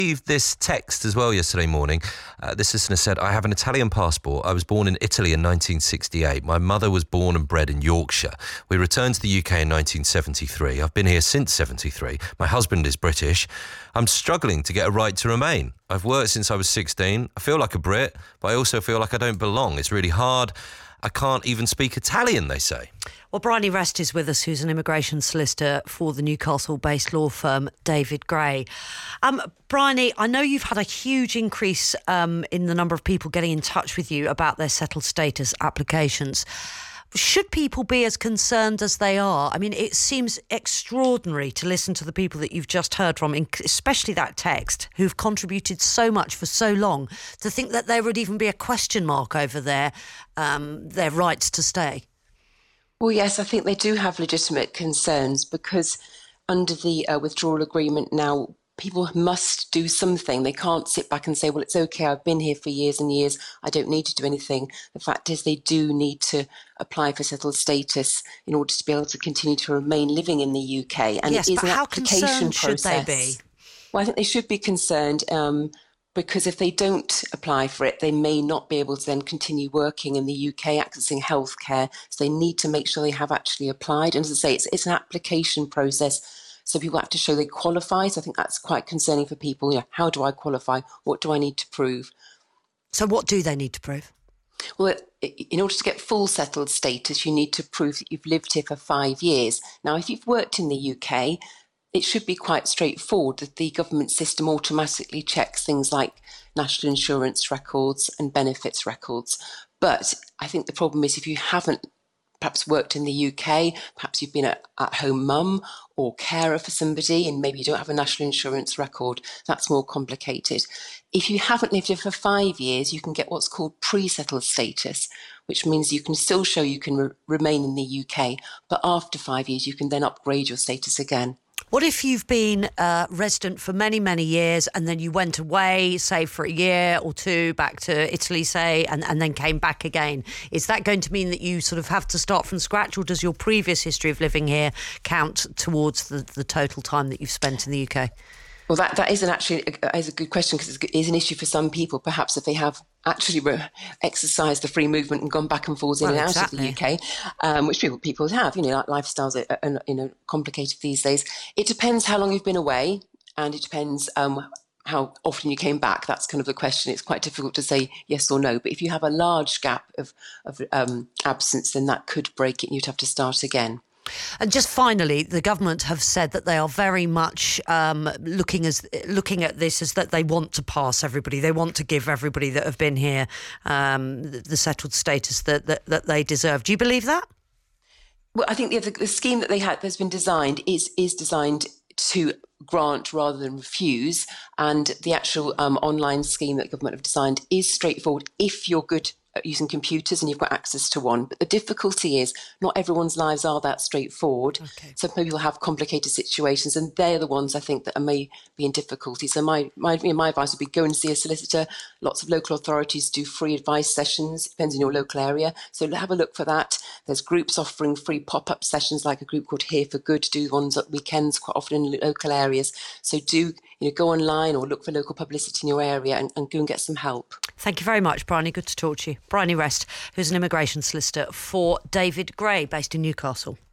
received this text as well yesterday morning. This listener said, I have an Italian passport. I was born in Italy in 1968. My mother was born and bred in Yorkshire. We returned to the UK in 1973. I've been here since 73. My husband is British. I'm struggling to get a right to remain. I've worked since I was 16. I feel like a Brit, but I also feel like I don't belong. It's really hard. I can't even speak Italian, they say. Well, Bryony Rest is with us, who's an immigration solicitor for the Newcastle-based law firm David Gray. Bryony, I know you've had a huge increase in the number of people getting in touch with you about their settled status applications. Should people be as concerned as they are? I mean, it seems extraordinary to listen to the people that you've just heard from, especially that text, who've contributed so much for so long, to think that there would even be a question mark over their rights to stay. Well, yes, I think they do have legitimate concerns because under the withdrawal agreement now, people must do something. They can't sit back and say, well, it's okay, I've been here for years and years, I don't need to do anything. The fact is they do need to apply for settled status in order to be able to continue to remain living in the UK. And yes, it is but an how application concerned process. should they be? Well, I think they should be concerned because if they don't apply for it, they may not be able to then continue working in the UK, accessing healthcare. So they need to make sure they have actually applied. And as I say, it's an application process. So people have to show they qualify. So I think that's quite concerning for people. You know, how do I qualify? What do I need to prove? So what do they need to prove? Well, in order to get full settled status, you need to prove that you've lived here for 5 years. Now, if you've worked in the UK, it should be quite straightforward that the government system automatically checks things like national insurance records and benefits records. But I think the problem is if you haven't perhaps worked in the UK, perhaps you've been at-home mum or carer for somebody and maybe you don't have a national insurance record, that's more complicated. If you haven't lived here for 5 years, you can get what's called pre-settled status, which means you can still show you can remain in the UK, but after 5 years you can then upgrade your status again. What if you've been resident for many, many years and then you went away, say, for a year or two, back to Italy, say, and then came back again? Is that going to mean that you sort of have to start from scratch, or does your previous history of living here count towards the total time that you've spent in the UK? Well, that is a good question because it is an issue for some people, perhaps if they have actually exercised the free movement and gone back and forth in and out of the UK, which people have, lifestyles are complicated these days. It depends how long you've been away and it depends how often you came back. That's kind of the question. It's quite difficult to say yes or no, but if you have a large gap of absence, then that could break it and you'd have to start again. And just finally, the government have said that they are very much looking at this as that they want to pass everybody. They want to give everybody that have been here the settled status that they deserve. Do you believe that? Well, I think the scheme that that's been designed is designed to grant rather than refuse. And the actual online scheme that the government have designed is straightforward if you're good at using computers and you've got access to one. But the difficulty is not everyone's lives are that straightforward. Okay. Some people have complicated situations and they're the ones I think that may be in difficulty. So my advice would be go and see a solicitor. Lots of local authorities do free advice sessions, depends on your local area. So have a look for that. There's groups offering free pop-up sessions like a group called Here for Good, do ones at weekends quite often in local areas. So do go online or look for local publicity in your area and go and get some help. Thank you very much, Bryony. Good to talk to you. Bryony Rest, who's an immigration solicitor for David Gray, based in Newcastle.